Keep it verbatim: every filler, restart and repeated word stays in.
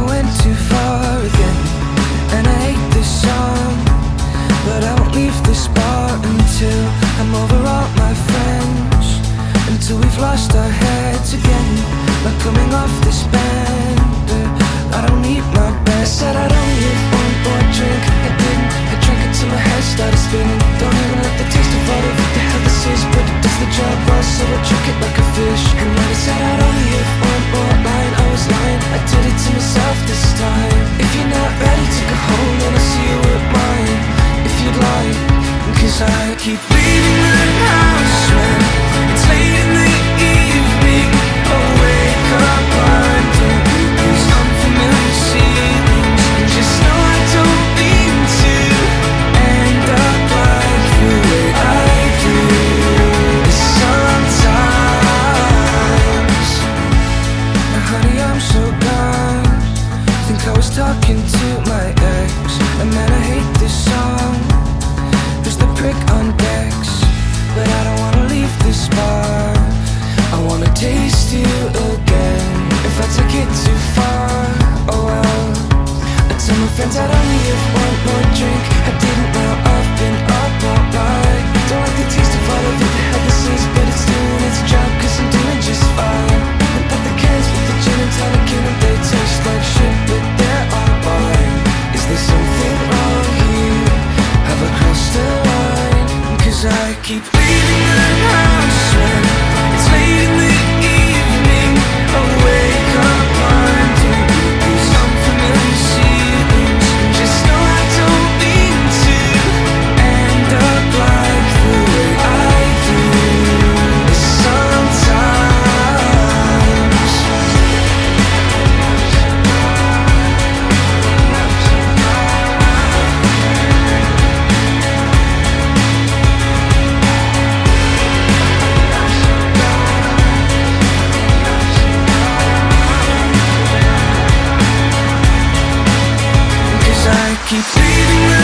went too far again, and I hate this song, but I won't leave this bar until I'm over all my friends, until we've lost our heads again. Not coming off this bender, I don't need my best. I said I'd only have one more drink, I didn't. I drank it till my head started spinning. Don't even like the taste of all of what the hell this is, but it does the job well, so I drink it like a fish. And when I said I'd only have one more line, I was lying, I did it to myself this time. If you're not ready to go home, then I'll see you with mine, if you'd like. Cause I keep leaving the house when it's late in the evening. I'll wake up under these unfamiliar ceilings, and just know I don't mean to end up like the way I do sometimes. Now honey, I'm so gone. Think I was talking to my ex, and man, I hate this song. There's the prick on decks, but I don't wanna leave this bar. I wanna taste you again. If I take it too far, oh well. I tell my friends I'd only have one more drink. I didn't, now I've been up all night. Don't like the taste of all of it, the hell this is, but it's doing its job, cause I'm doing just fine. And pop the cans with the gin and tonic in them, they taste like shit, but they're all wine. Is there something wrong here? Have I crossed the line? Cause I keep leaving the house when it's late in the evening. I'll wake up under these unfamiliar ceilings, and just know I don't mean to end up like the way I do sometimes. Keep leaving the